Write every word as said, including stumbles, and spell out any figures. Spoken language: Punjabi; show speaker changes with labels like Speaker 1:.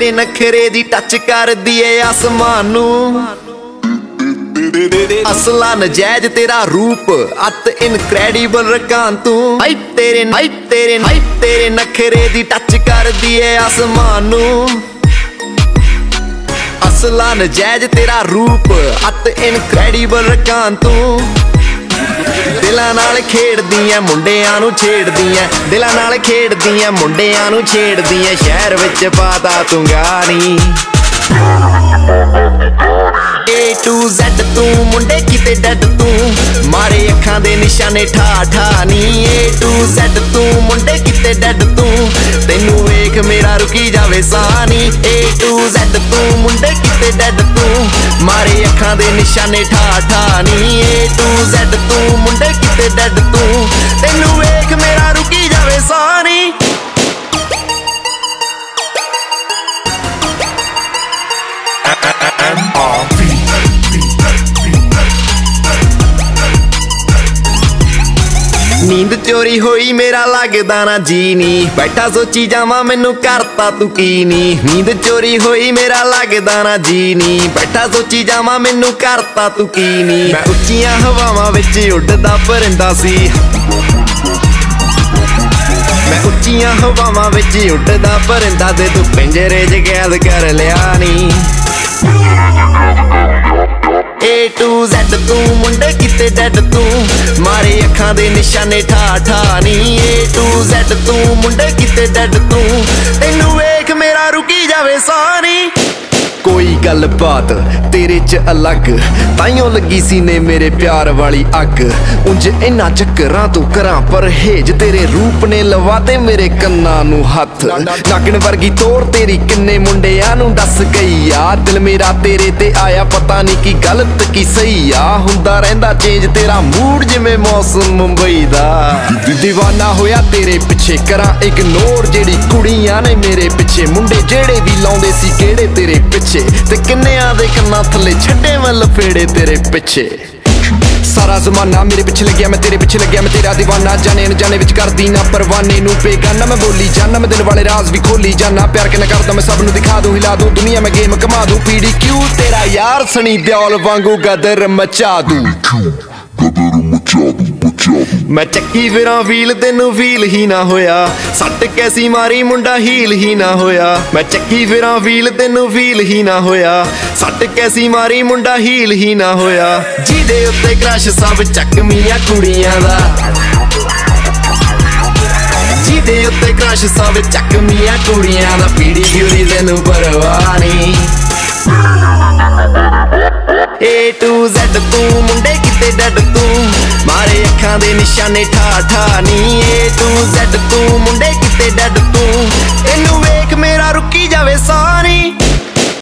Speaker 1: ਤੇਰੇ ਨਖਰੇ ਦੀ ਟੱਚ ਕਰਦੀ ਏ ਆਸਮਾਨ ਨੂੰ। ਅਸਲਾ ਨਜਾਇਜ਼ ਤੇਰਾ ਰੂਪ ਅਤ ਇਨਕ੍ਰੈਡੀਬਲ ਰਕਾਨ ਤੂੰ। ਹਾਈ ਤੇਰੇ ਹਾਈ ਤੇਰੇ ਹਾਈ ਤੇਰੇ ਨਖਰੇ ਦੀ ਟੱਚ ਕਰਦੀ ਏ ਆਸਮਾਨ ਨੂੰ। ਅਸਲਾ ਨਜਾਇਜ਼ ਤੇਰਾ ਰੂਪ ਅਤ ਇਨਕ੍ਰੈਡੀਬਲ ਰਕਾਨ ਤੂੰ। ਦਿਲਾਂ ਨਾਲ ਖੇਡਦੀਆਂ ਮੁੰਡਿਆਂ ਨੂੰ ਛੇੜਦੀਆਂ, ਦਿਲਾਂ ਨਾਲ ਖੇਡਦੀਆਂ ਮੁੰਡਿਆਂ ਨੂੰ ਛੇੜਦੀਆਂ। ਸ਼ਹਿਰ ਵਿੱਚ ਪਾਤਾ ਤੂੰ ਗਾਣੀ A to Z ਤੂੰ ਮੁੰਡੇ ਕਿਤੇ ਡੱਡ ਤੂੰ। ਮਾਰੇ ਅੱਖਾਂ ਦੇ ਨਿਸ਼ਾਨੇ ਠਾ ਠਾ ਨੀ A to Z ਤੂੰ ਮੁੰਡੇ ਕਿਤੇ ਡੱਡ ਤੂੰ। ਤੈਨੂੰ ਵੇਖ ਮੇਰਾ ਰੁਕੀ ਜਾਵੇ ਸਾਹ ਨੀ A to Z ਤੂੰ ਮੁੰਡੇ ਕਿਤੇ ਡੱਡ ਤੂੰ। ਮਾਰੇ ਅੱਖਾਂ ਦੇ ਨਿਸ਼ਾਨੇ ਠਾ ਠਾ ਨੀ A to Z ਤੂੰ ਮੁੰਡੇ ਕਿਤੇ ਡੱਡ ਤੂੰ। ਤੈਨੂੰ ਵੇਖ ਮੇਰਾ ਰੁਕੀ ਜਾਵੇ ਸਾਹ ਨੀ। ਨੀਂਦ ਚੋਰੀ ਹੋਈ ਮੇਰਾ ਲੱਗਦਾ ਨਾ ਜੀ ਨੀ। ਬੈਠਾ ਸੋਚੀ ਜਾਵਾਂ ਮੈਨੂੰ ਕਰਤਾ ਤੂੰ ਕੀ ਨੀ। ਨੀਂਦ ਚੋਰੀ ਹੋਈ ਮੇਰਾ ਲੱਗਦਾ ਨਾ ਜੀ ਨੀ। ਬੈਠਾ ਸੋਚੀ ਜਾਵਾਂ ਮੈਨੂੰ ਕਰਤਾ ਤੂੰ ਕੀ ਨੀ। ਮੈਂ ਉੱਚੀਆਂ ਹਵਾਵਾਂ ਵਿੱਚ ਉੱਡਦਾ ਪਰਿੰਦਾ ਸੀ। ਮੈਂ ਉੱਚੀਆਂ ਹਵਾਵਾਂ ਵਿੱਚ ਉੱਡਦਾ ਪਰਿੰਦਾ ਤੇ ਤੂੰ ਪਿੰਜਰੇ 'ਚ ਕੈਦ ਕਰ ਲਿਆ ਨੀ। A to Z ਤੂੰ ਮੁੰਡੇ ਕਿਤੇ ਡੱਡ ਤੂੰ। ਮਾਰੇ ਅੱਖਾਂ ਦੇ ਨਿਸ਼ਾਨੇ ਠਾ ਠਾ ਨੀ A to Z ਤੂੰ ਮੁੰਡੇ ਕਿਤੇ ਡੱਡ ਤੂੰ। ਤੈਨੂੰ ਵੇਖ ਮੇਰਾ ਰੁਕੀ ਜਾਵੇ ਸਾਹ ਨੀ। ਕੋਈ ਗੱਲ ਬਾਤ ਤੇਰੇ 'ਚ ਅਲੱਗ ਤਾਈਓ ਲੱਗੀ ਸੀ ਨੇ ਮੇਰੇ ਪਿਆਰ ਵਾਲੀ ਅੱਗ। ਉਂਝ ਇੰਨਾ ਚੱਕਰਾਂ ਤੂੰ ਕਰਾਂ ਪਰਹੇਜ ਤੇਰੇ ਰੂਪ ਨੇ ਲਵਾਤੇ ਮੇਰੇ ਕੰਨਾਂ ਨੂੰ ਹੱਥ। ਨਾਗਣ ਵਰਗੀ ਤੋਰ ਤੇਰੀ ਕਿੰਨੇ ਮੁੰਡਿਆਂ ਨੂੰ ਦੱਸ ਗਈ ਆ। ਦਿਲ ਮੇਰਾ ਤੇਰੇ ਤੇ ਆਇਆ ਪਤਾ ਨਹੀਂ ਕੀ ਗਲਤ ਕੀ ਸਹੀ ਆ। ਹੁੰਦਾ ਰਹਿੰਦਾ ਚੇਂਜ ਤੇਰਾ ਮੂਡ ਜਿਵੇਂ ਮੌਸਮ ਮੁੰਬਈ ਦਾ। دیਵਾਨਾ ਹੋਇਆ ਤੇਰੇ ਪਿੱਛੇ ਕਰਾਂ ਇਗਨੋਰ ਜਿਹੜੀ ਕੁੜੀਆਂ ਨੇ ਮੇਰੇ ਪਿੱਛੇ। ਮੁੰਡੇ ਜਿਹੜੇ ਵੀ ਲਾਉਂਦੇ ਸੀ ਕਿਹੜੇ ਤੇਰੇ ਪਿੱਛੇ ਤੇ ਕਿੰਨਿਆਂ ਦੇ ਕੰਨਾਂ ਥੱਲੇ ਛੱਡੇ ਮੈਂ ਲਫੇੜੇ ਤੇਰੇ ਪਿੱਛੇ। ਸਾਰਾ ਜ਼ਮਾਨਾ ਮੇਰੇ ਪਿੱਛੇ ਲੱਗਿਆ ਮੈਂ ਤੇਰੇ ਪਿੱਛੇ ਲੱਗਿਆ ਮੈਂ ਤੇਰਾ دیਵਾਨਾ। ਜਾਣੇ ਅਣਜਾਣੇ ਵਿੱਚ ਕਰਦੀ ਨਾ ਪਰਵਾਨੇ ਨੂੰ ਬੇਗਾਨਾ। ਮੈਂ ਬੋਲੀ ਜਾਨਾ ਮੈਂ ਦਿਲ ਵਾਲੇ ਰਾਜ਼ ਵੀ ਖੋਲੀ ਜਾਨਾ। ਪਿਆਰ ਕਿੰਨਾ ਕਰਦਾ ਮੈਂ ਸਭ ਨੂੰ ਦਿਖਾ ਦੂੰ ਹਿਲਾ ਦੂੰ ਦੁਨੀਆ ਮੈਂ ਗੇਮ ਕਮਾ ਦੂੰ। ਪੀੜੀ ਕਿਉਂ ਤੇਰਾ ਯਾਰ ਸਣੀ ਦਿਓਲ ਵਾਂਗੂ ਗਦਰ ਮਚਾ ਦੂੰ। ਮੈਂ ਚੱਕੀ ਫਿਰਾਂ ਵੀਲ ਤੈਨੂੰ ਫੀਲ ਹੀ ਨਾ ਹੋਇਆ। ਸੱਟ ਕੈਸੀ ਮਾਰੀ ਮੁੰਡਾ ਹੀਲ ਹੀ ਨਾ ਹੋਇਆ। ਮੈਂ ਚੱਕੀ ਫਿਰਾਂ ਵੀਲ ਤੈਨੂੰ ਫੀਲ ਹੀ ਨਾ ਹੋਇਆ। ਸੱਟ ਕੈਸੀ ਮਾਰੀ ਮੁੰਡਾ ਹੀਲ ਹੀ ਨਾ ਹੋਇਆ। ਜਿਹਦੇ ਉੱਤੇ ਕ੍ਰਸ਼ ਸਭ ਚੱਕਮੀਆਂ ਕੁੜੀਆਂ ਦਾ। ਜਿਹਦੇ ਉੱਤੇ ਕ੍ਰਸ਼ ਸਭ ਚੱਕਮੀਆਂ ਕੁੜੀਆਂ ਦਾ। ਪੀੜੀ ਗਿਉਰੀ ਤੈਨੂੰ ਪਰਵਾਹ ਨੀ A to Z ਤੂੰ ਮੁੰਡੇ ਕਿਤੇ ਡੱਡ ਤੂੰ। ਮਾਰੇ ਅੱਖਾਂ ਦੇ ਨਿਸ਼ਾਨੇ ਠਾ ਠਾ ਨੀ A to Z ਤੂੰ ਮੁੰਡੇ ਕਿਤੇ ਡੱਡ ਤੂੰ। ਤੈਨੂੰ ਵੇਖ ਮੇਰਾ ਰੁਕੀ ਜਾਵੇ ਸਾਹ